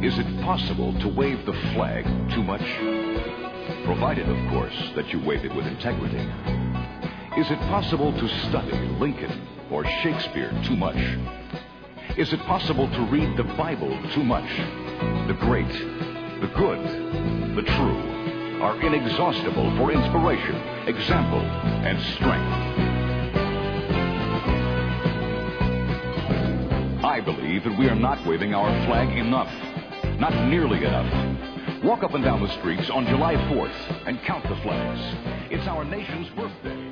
Is it possible to wave the flag too much? Provided, of course, that you wave it with integrity. Is it possible to study Lincoln or Shakespeare too much? Is it possible to read the Bible too much? The great, the good, the true are inexhaustible for inspiration, example, and strength. I believe that we are not waving our flag enough, not nearly enough. Walk up and down the streets on July 4th and count the flags. It's our nation's birthday.